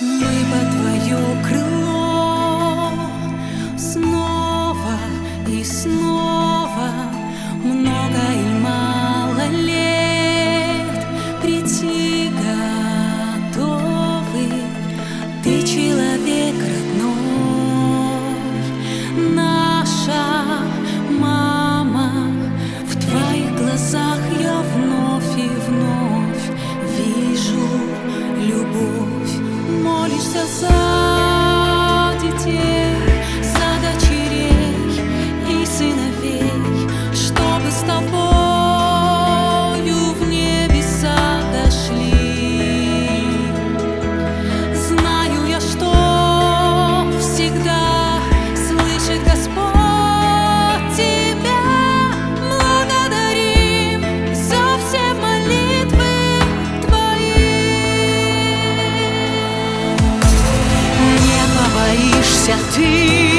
Мы под твое крыло снова и снова, много и мало лет прийти готовы. Ты человек родной, наша мама. В твоих глазах я вновь и вновь вижу любовь. Молишься за детей, за дочерей и сыновей, чтобы с тобою в небеса дошли. Знаю я, что всегда слышит Господь тебя. Благодарим за все молитвы твои. Не побоишься ты